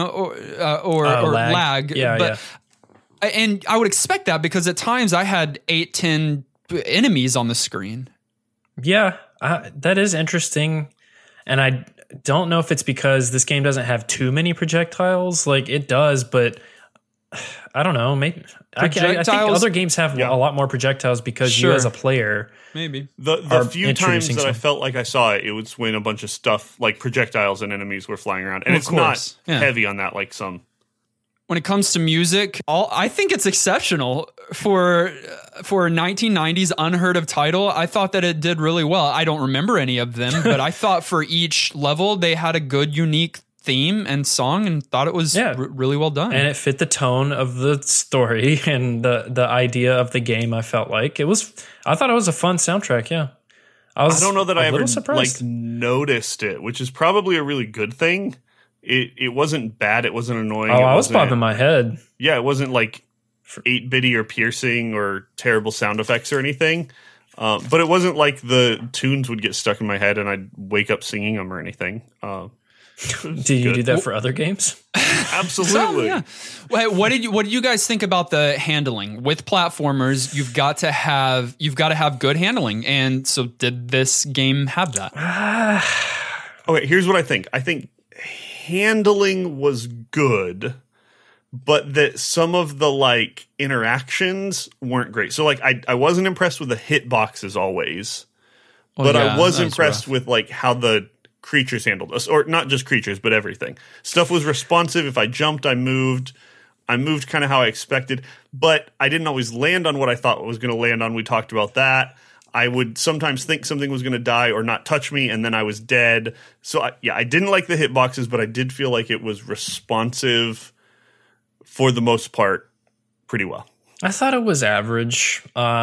S1: or lag.
S2: Yeah,
S1: but and I would expect that because at times I had 8-10 enemies on the screen.
S2: Yeah, that is interesting. And I don't know if it's because this game doesn't have too many projectiles. Like, it does, but I don't know. Maybe I think other games have a lot more projectiles because you as a player.
S1: Maybe.
S3: The few times
S2: introducing
S3: that I
S2: some.
S3: felt like I saw it, it was when a bunch of stuff like projectiles and enemies were flying around. And
S1: Of
S3: it's
S1: course.
S3: not
S1: Yeah.
S3: heavy on that like some.
S1: When it comes to music, I think it's exceptional for a 1990s unheard of title. I thought that it did really well. I don't remember any of them, but I thought for each level they had a good, unique theme and song, and thought it was really well done.
S2: And it fit the tone of the story and the idea of the game. I felt like I thought it was a fun soundtrack. Yeah, I
S3: don't know that I ever
S2: surprised.
S3: noticed it, which is probably a really good thing. It wasn't bad. It wasn't annoying.
S2: Oh,
S3: it
S2: I was
S3: wasn't-
S2: bobbing my head.
S3: Yeah, it wasn't like 8-bitty or piercing or terrible sound effects or anything. But it wasn't like the tunes would get stuck in my head and I'd wake up singing them or anything.
S2: Do you do that for other games?
S3: Absolutely.
S1: yeah. What did you guys think about the handling with platformers? You've got to have good handling, and so did this game have that?
S3: Okay, here's what I think. I think handling was good, but that some of the like interactions weren't great. So like I wasn't impressed with the hitboxes always, but I was impressed with like how the creatures handled us, or not just creatures, but everything. Stuff was responsive. If I jumped, I moved kind of how I expected, but I didn't always land on what I thought was going to land on. We talked about that. I would sometimes think something was going to die or not touch me, and then I was dead. So, I didn't like the hitboxes, but I did feel like it was responsive for the most part pretty well.
S2: I thought it was average.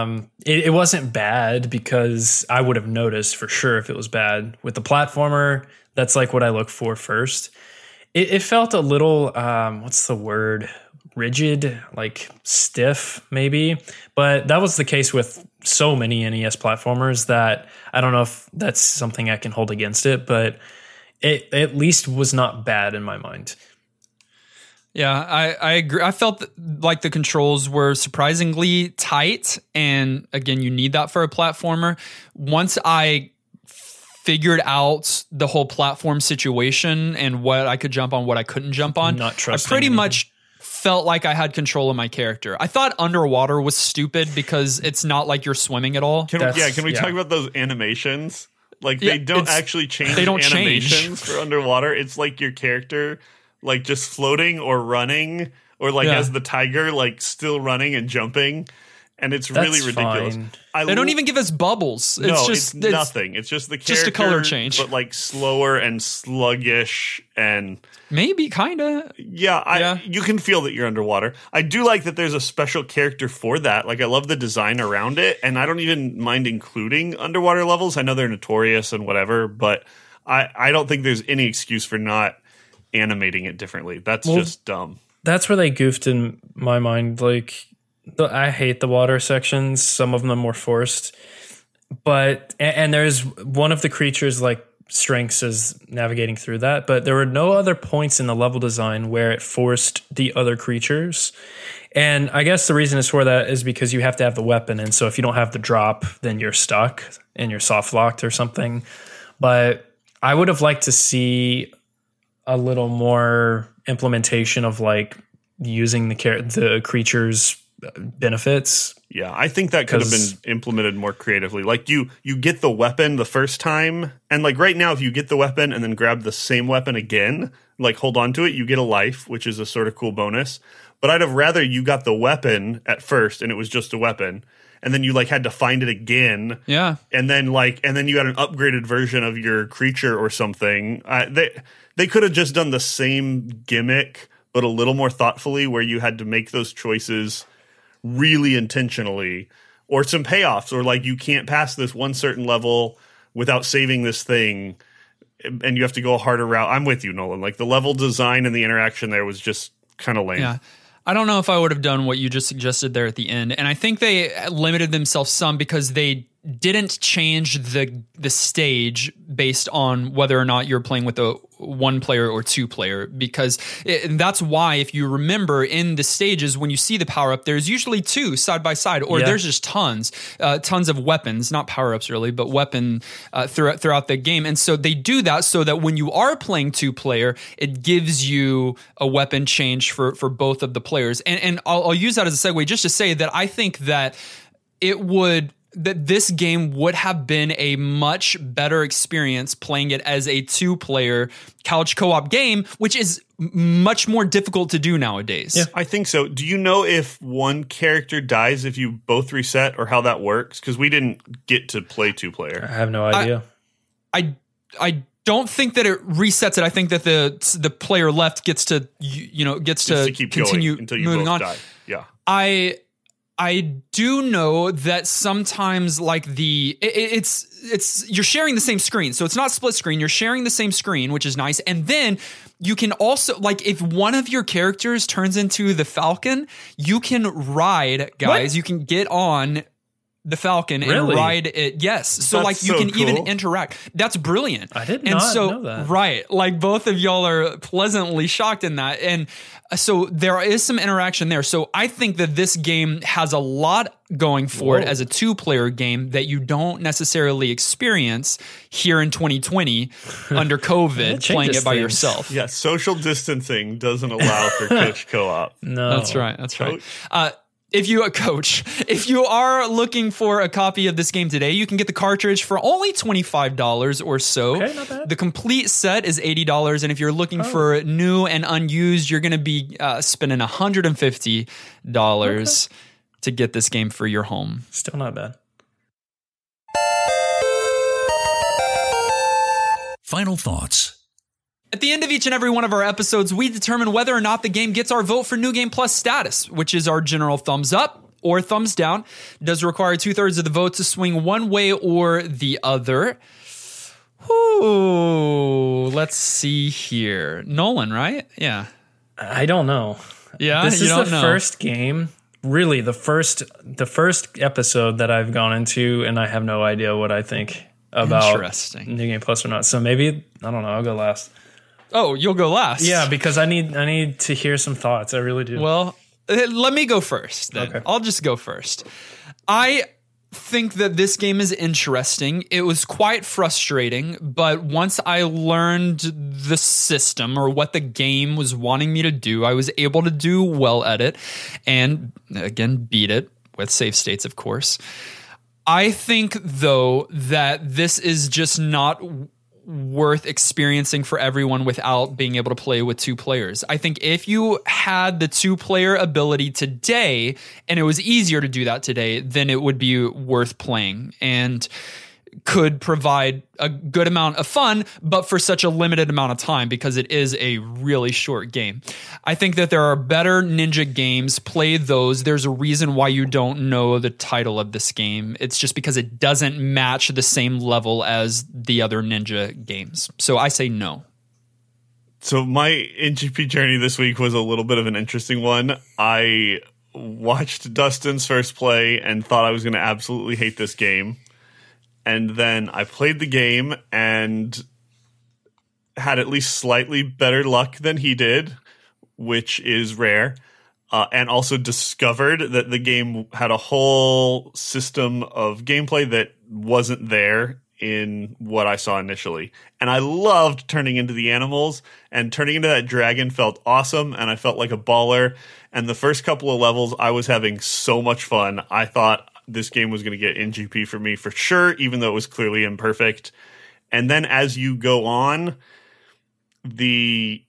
S2: It wasn't bad because I would have noticed for sure if it was bad. With the platformer, that's like what I look for first. It felt a little, what's the word? Rigid, like stiff, maybe. But that was the case with so many NES platformers that I don't know if that's something I can hold against it, but it at least was not bad in my mind.
S1: Yeah, I agree. I felt like the controls were surprisingly tight. And again, you need that for a platformer. Once I figured out the whole platform situation and what I could jump on, what I couldn't jump on,
S2: Not
S1: I
S2: trusting
S1: pretty
S2: anything.
S1: much felt like I had control of my character. I thought underwater was stupid because it's not like you're swimming at all.
S3: Can we talk about those animations? Like
S1: Yeah,
S3: they don't actually change
S1: they don't
S3: animations for underwater. It's like your character like just floating or running or like
S1: Yeah.
S3: as the tiger like still running and jumping. And it's
S2: That's
S3: really ridiculous.
S2: fine.
S1: They don't even give us bubbles.
S3: It's nothing. It's just the character,
S1: just a color change.
S3: but like slower and sluggish and
S1: Maybe, kind of.
S3: yeah, you can feel that you're underwater. I do like that there's a special character for that. Like I love the design around it, and I don't even mind including underwater levels. I know they're notorious and whatever, but I don't think there's any excuse for not animating it differently. That's just dumb.
S2: That's where they goofed in my mind. Like, I hate the water sections. Some of them are more forced. But, and there's one of the creatures' like strengths is navigating through that. But there were no other points in the level design where it forced the other creatures. And I guess the reason is for that is because you have to have the weapon. And so if you don't have the drop, then you're stuck and you're soft locked or something. But I would have liked to see a little more implementation of like using the creature's benefits.
S3: Yeah, I think that could have been implemented more creatively. Like you get the weapon the first time, and like right now, if you get the weapon and then grab the same weapon again, like hold on to it, you get a life, which is a sort of cool bonus. But I'd have rather you got the weapon at first and it was just a weapon, and then you like had to find it again.
S1: Yeah.
S3: And then you had an upgraded version of your creature or something. They could have just done the same gimmick, but a little more thoughtfully, where you had to make those choices really intentionally, or some payoffs, or like you can't pass this one certain level without saving this thing, and you have to go a harder route. I'm with you, Nolan. Like the level design and the interaction there was just kind of lame.
S1: Yeah. I don't know if I would have done what you just suggested there at the end. And I think they limited themselves some because they didn't change the stage based on whether or not you're playing with a one player or two player, because that's why, if you remember, in the stages when you see the power up, there's usually two side by side, or there's just tons of weapons, not power ups really, but weapon throughout the game. And so they do that so that when you are playing two player, it gives you a weapon change for both of the players. And I'll use that as a segue just to say that I think that that this game would have been a much better experience playing it as a two-player couch co-op game, which is much more difficult to do nowadays.
S3: Yeah, I think so. Do you know if one character dies if you both reset, or how that works? Because we didn't get to play two-player.
S2: I have no idea.
S1: I don't think that it resets it. I think that the player left gets to
S3: Keep
S1: continue
S3: going until you
S1: moving
S3: both
S1: on.
S3: die. Yeah.
S1: I do know that sometimes, like it's you're sharing the same screen, so it's not split screen. You're sharing the same screen, which is nice. And then you can also, like, if one of your characters turns into the Falcon, you can ride, guys.
S2: What?
S1: You can get on the Falcon and
S2: Really?
S1: ride it. Yes. So
S3: That's
S1: like you
S3: so
S1: can even
S3: cool.
S1: interact. That's brilliant.
S2: I did not know that.
S1: Right. Like both of y'all are pleasantly shocked in that. And so there is some interaction there. So I think that this game has a lot going for it as a two-player game that you don't necessarily experience here in 2020 under COVID, playing it by
S2: things.
S1: yourself.
S3: Yeah, social distancing doesn't allow for coach co-op.
S2: No.
S1: That's right. That's right. If you are looking for a copy of this game today, you can get the cartridge for only $25 or so.
S2: Okay, not bad.
S1: The complete set is $80, and if you're looking for new and unused, you're going to be spending $150 to get this game for your home.
S2: Still not bad.
S4: Final thoughts.
S1: At the end of each and every one of our episodes, we determine whether or not the game gets our vote for New Game Plus status, which is our general thumbs up or thumbs down. Does require 2/3 of the vote to swing one way or the other. Ooh, let's see here. Nolan, right? Yeah.
S2: I don't know.
S1: Yeah,
S2: This
S1: you
S2: is
S1: don't
S2: the
S1: know.
S2: first game, really the first episode that I've gone into, and I have no idea what I think about
S1: Interesting.
S2: New Game Plus or not. So maybe, I don't know, I'll go last.
S1: Oh, you'll go last.
S2: Yeah, because I need to hear some thoughts. I really do.
S1: Well, let me go first then.
S2: Okay.
S1: I'll just go first. I think that this game is interesting. It was quite frustrating, but once I learned the system or what the game was wanting me to do, I was able to do well at it and again beat it with save states, of course. I think though that this is just not worth experiencing for everyone without being able to play with two players. I think if you had the two-player ability today, and it was easier to do that today, then it would be worth playing and could provide a good amount of fun, but for such a limited amount of time because it is a really short game. I think that there are better Ninja games. Play those. There's a reason why you don't know the title of this game. It's just because it doesn't match the same level as the other Ninja games. So I say no.
S3: So my NGP journey this week was a little bit of an interesting one. I watched Dustin's first play and thought I was going to absolutely hate this game. And then I played the game and had at least slightly better luck than he did, which is rare. And also discovered that the game had a whole system of gameplay that wasn't there in what I saw initially. And I loved turning into the animals, and turning into that dragon felt awesome, and I felt like a baller. And the first couple of levels, I was having so much fun. I thought this game was going to get NGP for me for sure, even though it was clearly imperfect. And then as you go on, the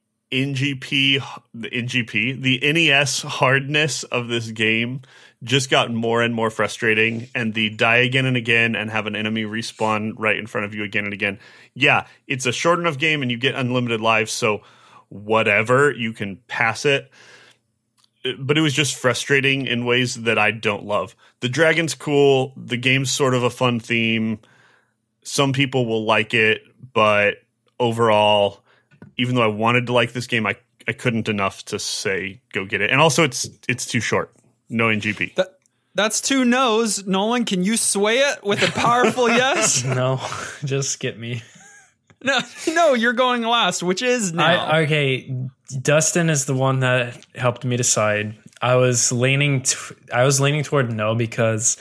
S3: the NES hardness of this game just got more and more frustrating, and the die again and again and have an enemy respawn right in front of you again and again. Yeah, it's a short enough game and you get unlimited lives, so whatever, you can pass it. But it was just frustrating in ways that I don't love. The dragon's cool. The game's sort of a fun theme. Some people will like it, but overall, even though I wanted to like this game, I couldn't enough to say go get it. And also, it's too short. No NGP.
S1: That's two no's. Nolan, can you sway it with a powerful yes?
S2: No, just skip me.
S1: No, you're going last, which is now.
S2: Okay, Dustin is the one that helped me decide. I was leaning toward no because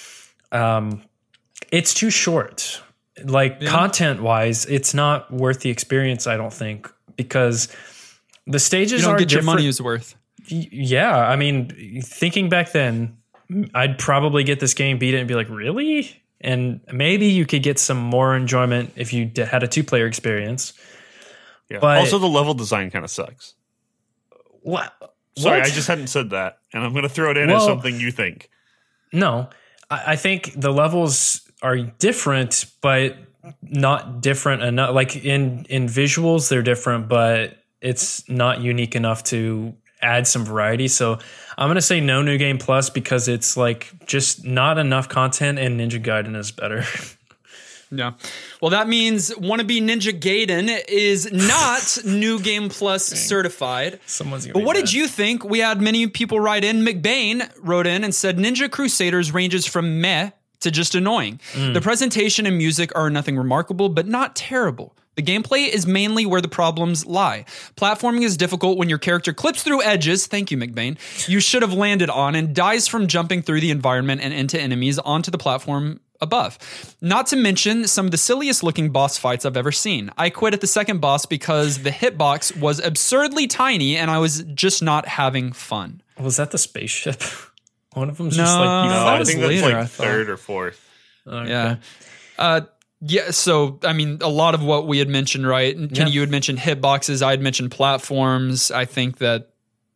S2: it's too short. Like content wise, it's not worth the experience, I don't think, because the stages
S1: you don't
S2: are
S1: get
S2: different.
S1: your money's worth.
S2: Yeah, I mean, thinking back then, I'd probably get this game, beat it, and be like, really? And maybe you could get some more enjoyment if you had a two-player experience.
S3: Yeah.
S2: But
S3: also, the level design kind of sucks.
S2: What?
S3: Sorry,
S2: What?
S3: I just hadn't said that, and I'm going to throw it in as something you think.
S2: No, I think the levels are different, but not different enough. Like in visuals, they're different, but it's not unique enough to add some variety. So I'm going to say no New Game Plus because it's like just not enough content, and Ninja Gaiden is better.
S1: Yeah. Well, that means Wannabe Ninja Gaiden is not New Game Plus certified.
S2: Someone's gonna
S1: But
S2: be
S1: what
S2: mad.
S1: did you think? We had many people write in. McBain wrote in and said Ninja Crusaders ranges from meh to just annoying. The presentation and music are nothing remarkable, but not terrible. The gameplay is mainly where the problems lie. Platforming is difficult when your character clips through edges, thank you, McBain, you should have landed on, and dies from jumping through the environment and into enemies onto the platform above. Not to mention some of the silliest looking boss fights I've ever seen. I quit at the second boss because the hitbox was absurdly tiny and I was just not having fun.
S2: Was that the spaceship? One of them's
S1: No.
S2: just like,
S3: No,
S1: that
S3: I
S1: was
S3: think that's
S1: later, I
S3: like
S1: thought.
S3: third or fourth.
S2: okay.
S1: Yeah. Yeah, so, I mean, a lot of what we had mentioned, right? Kenny, you had mentioned hitboxes. I had mentioned platforms. I think that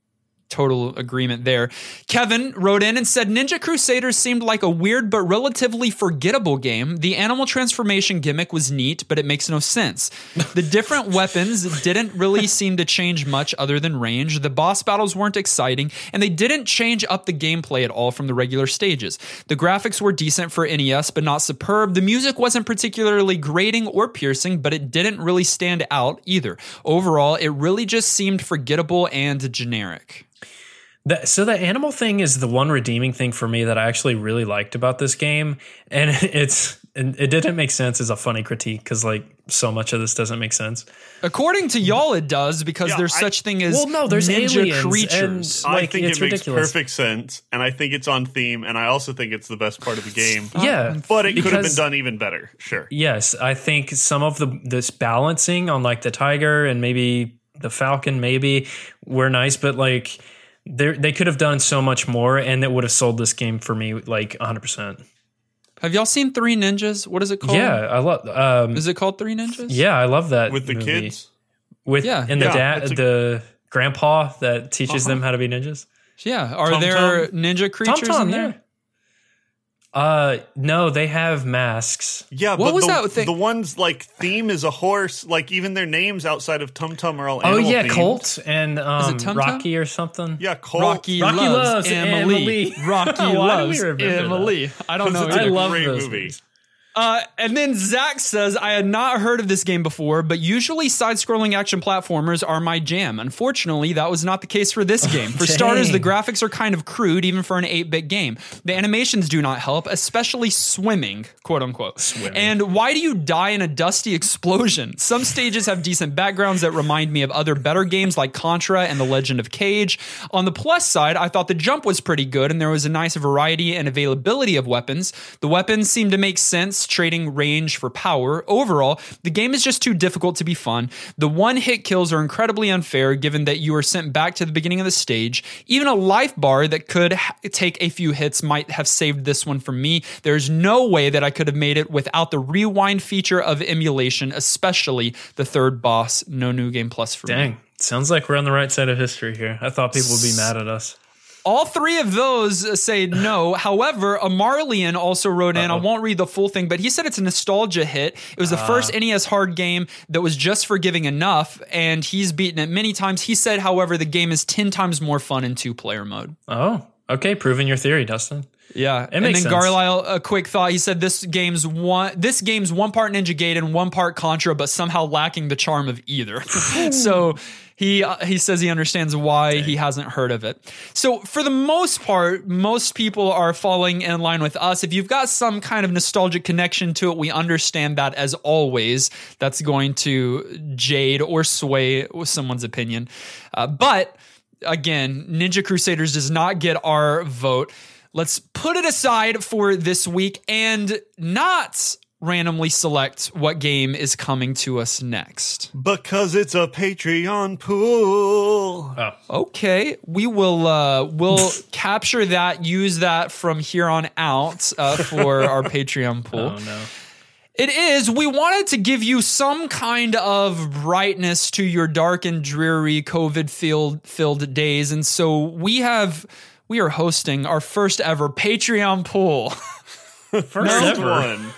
S1: Total agreement there. Kevin wrote in and said, Ninja Crusaders seemed like a weird but relatively forgettable game. The animal transformation gimmick was neat, but it makes no sense. The different weapons didn't really seem to change much other than range. The boss battles weren't exciting, and they didn't change up the gameplay at all from the regular stages. The graphics were decent for NES, but not superb. The music wasn't particularly grating or piercing, but it didn't really stand out either. Overall, it really just seemed forgettable and generic.
S2: So the animal thing is the one redeeming thing for me that I actually really liked about this game, and it didn't make sense as a funny critique because like so much of this doesn't make sense.
S1: According to y'all, it does because there's such thing as
S2: there's
S1: ninja creatures.
S3: I think it makes perfect sense, and I think it's on theme, and I also think it's the best part of the game.
S2: Yeah,
S3: but it could have been done even better. Sure.
S2: Yes, I think some of this balancing on like the tiger and maybe the falcon maybe were nice, but like. They could have done so much more, and it would have sold this game for me like 100%.
S1: Have y'all seen Three Ninjas? What is it called?
S2: Yeah, I love.
S1: Is it called Three Ninjas?
S2: Yeah, I love that
S3: with the
S2: movie.
S3: kids.
S2: The grandpa that teaches them how to be ninjas.
S1: Yeah, are there ninja creatures in there?
S2: Yeah. No, they have masks.
S3: Yeah,
S1: what
S3: but
S1: was that thing?
S3: The ones like theme is a horse. Like even their names outside of Tum Tum are all
S2: animal
S3: themed.
S2: Colt and Rocky or something.
S3: Yeah, Colt.
S1: Rocky loves Emily. Rocky loves Emily. I don't know.
S3: It's a
S2: love
S3: great
S2: those
S3: movie.
S2: movies.
S1: And then Zach says, I had not heard of this game before, but usually side-scrolling action platformers are my jam. Unfortunately, that was not the case for this game. For starters, the graphics are kind of crude, even for an 8-bit game. The animations do not help, especially swimming, quote unquote. And why do you die in a dusty explosion? Some stages have decent backgrounds that remind me of other better games like Contra and The Legend of Cage. On the plus side, I thought the jump was pretty good, and there was a nice variety and availability of weapons. The weapons seemed to make sense, trading range for power. Overall, the game is just too difficult to be fun. The one-hit kills are incredibly unfair given that you are sent back to the beginning of the stage. Even a life bar that could take a few hits might have saved this one for me. There's no way that I could have made it without the rewind feature of emulation, especially the third boss. No New Game Plus for me.
S2: Dang, sounds like we're on the right side of history here. I thought people would be mad at us.
S1: All three of those say no. However, Amarlian also wrote in. I won't read the full thing, but he said it's a nostalgia hit. It was the first NES hard game that was just forgiving enough, and he's beaten it many times. He said, however, the game is 10 times more fun in 2-player mode.
S2: Oh, okay. Proving your theory, Dustin.
S1: Yeah, and then Garlisle, a quick thought. He said this game's one part Ninja Gaiden, one part Contra, but somehow lacking the charm of either. So he says he understands why he hasn't heard of it. So for the most part, most people are falling in line with us. If you've got some kind of nostalgic connection to it, we understand that as always. That's going to jade or sway someone's opinion. But again, Ninja Crusaders does not get our vote. Let's put it aside for this week and not randomly select what game is coming to us next.
S3: Because it's a Patreon pool.
S2: Oh.
S1: Okay, we will we'll capture that, use that from here on out for our Patreon pool.
S2: Oh, no.
S1: It is. We wanted to give you some kind of brightness to your dark and dreary COVID-filled days, and so we are hosting our first ever Patreon pool.
S2: First ever
S3: one.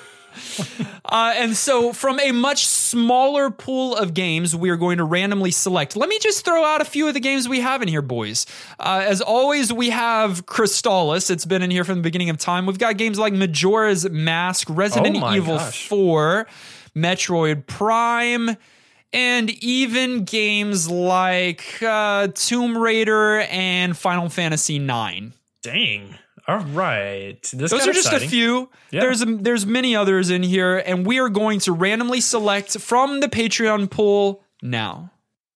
S1: And so from a much smaller pool of games, we are going to randomly select. Let me just throw out a few of the games we have in here, boys. As always, we have Crystalis. It's been in here from the beginning of time. We've got games like Majora's Mask, Resident Evil 4, Metroid Prime, and even games like Tomb Raider and Final Fantasy IX.
S2: Dang. All right.
S1: Those are just a few. Yeah. There's many others in here, and we are going to randomly select from the Patreon pool now.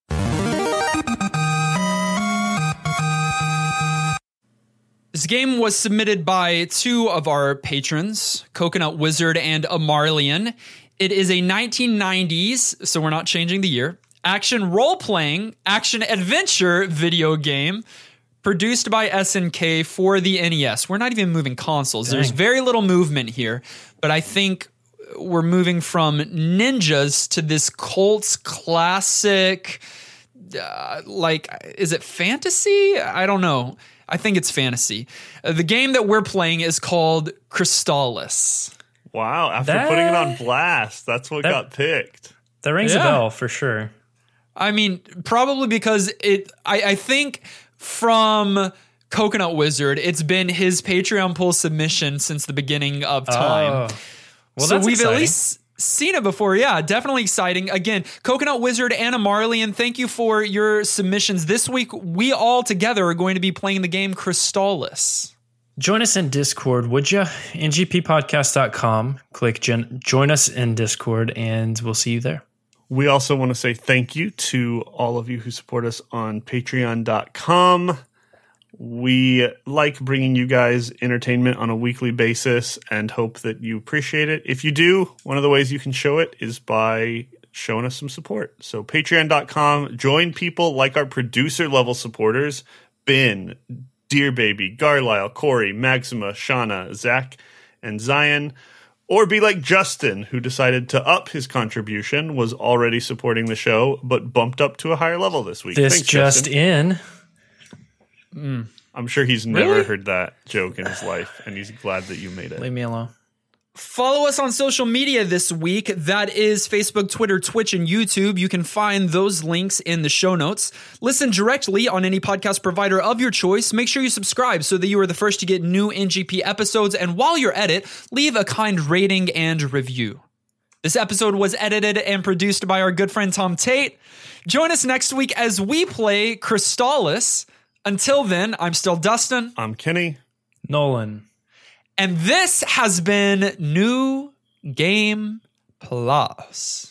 S1: This game was submitted by two of our patrons, Coconut Wizard and Amarlian. It is a 1990s, so we're not changing the year, action role-playing, action-adventure video game produced by SNK for the NES. We're not even moving consoles. Dang. There's very little movement here, but I think we're moving from ninjas to this Colts classic is it fantasy? I don't know. I think it's fantasy. The game that we're playing is called Crystalis.
S3: Wow, after putting it on blast, that's what got picked.
S2: That rings a bell for sure.
S1: I mean, probably because I think from Coconut Wizard, it's been his Patreon poll submission since the beginning of time.
S2: Well,
S1: so
S2: that's
S1: we've
S2: exciting.
S1: at least seen it before. Yeah, definitely exciting. Again, Coconut Wizard, Anna Marlian, thank you for your submissions. This week, we all together are going to be playing the game Crystalis.
S2: Join us in Discord, would you? ngppodcast.com. Click join us in Discord, and we'll see you there.
S3: We also want to say thank you to all of you who support us on patreon.com. We like bringing you guys entertainment on a weekly basis and hope that you appreciate it. If you do, one of the ways you can show it is by showing us some support. So patreon.com, join people like our producer level supporters, Ben, Dear Baby, Garlisle, Corey, Maxima, Shauna, Zach, and Zion. Or be like Justin, who decided to up his contribution, was already supporting the show, but bumped up to a higher level this week.
S2: This
S3: Thanks,
S2: just
S3: Justin.
S2: in.
S3: I'm sure he's never heard that joke in his life, and he's glad that you made it.
S2: Leave me alone.
S1: Follow us on social media this week. That is Facebook, Twitter, Twitch, and YouTube. You can find those links in the show notes. Listen directly on any podcast provider of your choice. Make sure you subscribe so that you are the first to get new NGP episodes. And while you're at it, leave a kind rating and review. This episode was edited and produced by our good friend Tom Tate. Join us next week as we play Crystalis. Until then, I'm still Dustin.
S3: I'm Kenny.
S2: Nolan.
S1: And this has been New Game Plus.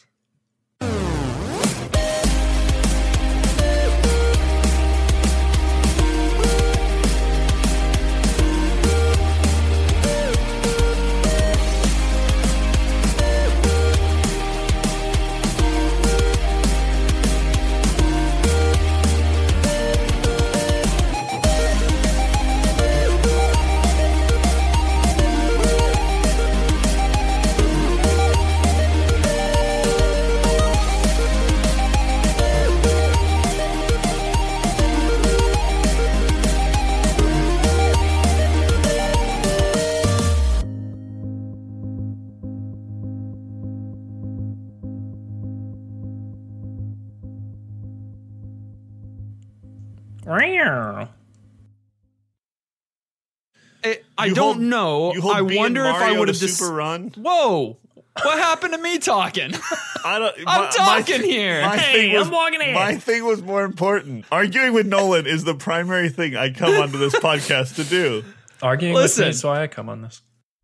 S1: I don't know. I wonder if I would have just
S3: super run.
S1: Whoa! What happened to me talking?
S3: I'm
S1: talking here.
S2: I'm walking in.
S3: My thing was more important. Arguing with Nolan is the primary thing I come onto this podcast to do.
S2: Arguing with me is why I come on this.